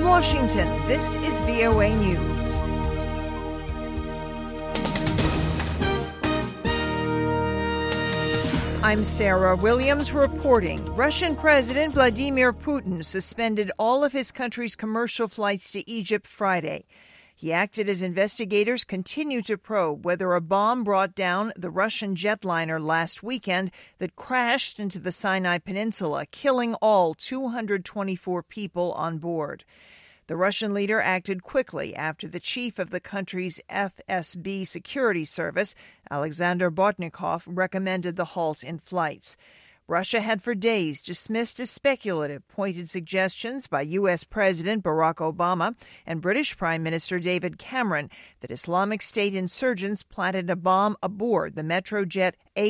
Washington, this is VOA News. I'm Sarah Williams reporting. Russian President Vladimir Putin suspended all of his country's commercial flights to Egypt Friday. He acted as investigators continue to probe whether a bomb brought down the Russian jetliner last weekend that crashed into the Sinai Peninsula, killing all 224 people on board. The Russian leader acted quickly after the chief of the country's FSB security service, Alexander Bortnikov, recommended the halt in flights. Russia had for days dismissed as speculative pointed suggestions by U.S. President Barack Obama and British Prime Minister David Cameron that Islamic State insurgents planted a bomb aboard the Metrojet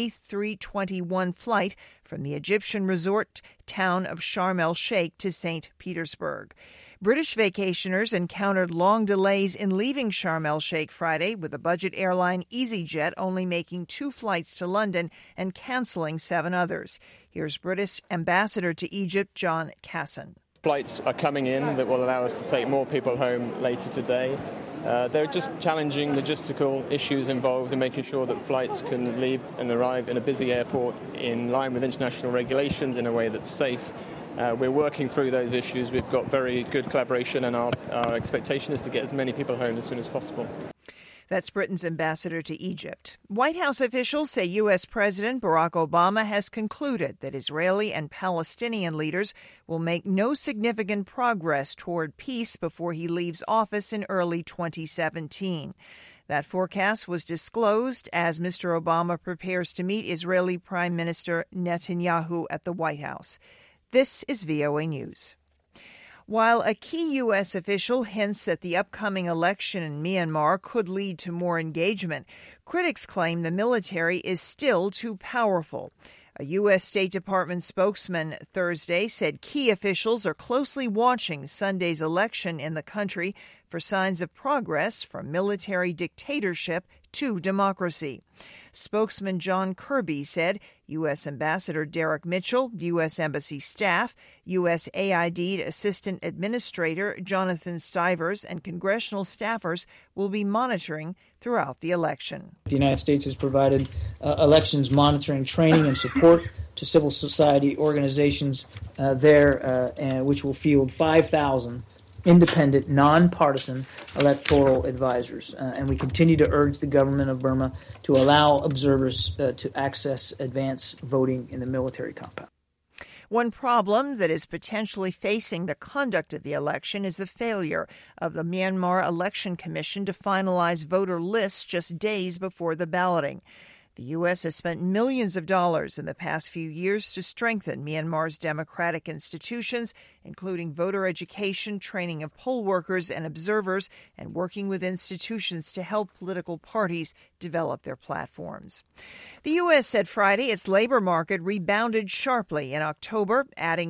A321 flight from the Egyptian resort town of Sharm el-Sheikh to St. Petersburg. British vacationers encountered long delays in leaving Sharm el-Sheikh Friday, with the budget airline EasyJet only making 2 flights to London and cancelling 7 others. Here's British Ambassador to Egypt, John Casson. Flights are coming in that will allow us to take more people home later today. There are just challenging logistical issues involved in making sure that flights can leave and arrive in a busy airport in line with international regulations in a way that's safe. We're working through those issues. We've got very good collaboration, and our expectation is to get as many people home as soon as possible. That's Britain's ambassador to Egypt. White House officials say U.S. President Barack Obama has concluded that Israeli and Palestinian leaders will make no significant progress toward peace before he leaves office in early 2017. That forecast was disclosed as Mr. Obama prepares to meet Israeli Prime Minister Netanyahu at the White House. This is VOA News. While a key U.S. official hints that the upcoming election in Myanmar could lead to more engagement, critics claim the military is still too powerful. A U.S. State Department spokesman Thursday said key officials are closely watching Sunday's election in the country for signs of progress from military dictatorship to democracy. Spokesman John Kirby said U.S. Ambassador Derek Mitchell, U.S. Embassy staff, USAID Assistant Administrator Jonathan Stivers, and congressional staffers will be monitoring throughout the election. The United States has provided elections monitoring training and support to civil society organizations which will field 5,000 independent, nonpartisan electoral advisors. And we continue to urge the government of Burma to allow observers to access advance voting in the military compound. One problem that is potentially facing the conduct of the election is the failure of the Myanmar Election Commission to finalize voter lists just days before the balloting. The U.S. has spent millions of dollars in the past few years to strengthen Myanmar's democratic institutions, including voter education, training of poll workers and observers, and working with institutions to help political parties develop their platforms. The U.S. said Friday its labor market rebounded sharply in October, adding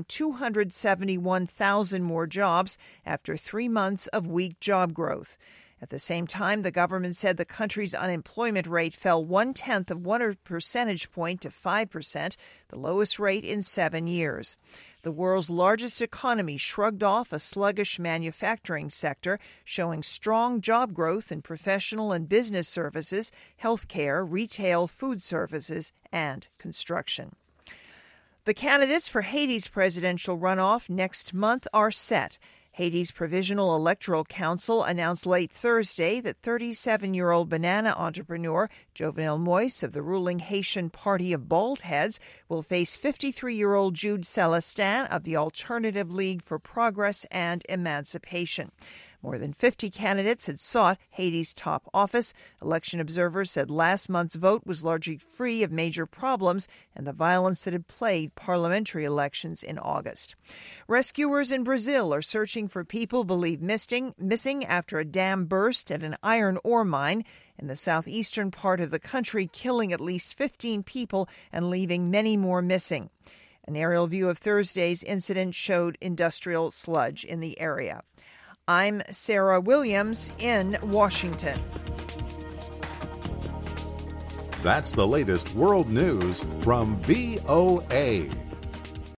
271,000 more jobs after 3 months of weak job growth. At the same time, the government said the country's unemployment rate fell 0.1 of 1 percentage point to 5%, the lowest rate in 7 years. The world's largest economy shrugged off a sluggish manufacturing sector, showing strong job growth in professional and business services, healthcare, retail, food services, and construction. The candidates for Haiti's presidential runoff next month are set. Haiti's Provisional Electoral Council announced late Thursday that 37-year-old banana entrepreneur Jovenel Moïse of the ruling Haitian Party of Bald Heads will face 53-year-old Jude Celestin of the Alternative League for Progress and Emancipation. More than 50 candidates had sought Haiti's top office. Election observers said last month's vote was largely free of major problems and the violence that had plagued parliamentary elections in August. Rescuers in Brazil are searching for people believed missing after a dam burst at an iron ore mine in the southeastern part of the country, killing at least 15 people and leaving many more missing. An aerial view of Thursday's incident showed industrial sludge in the area. I'm Sarah Williams in Washington. That's the latest world news from VOA.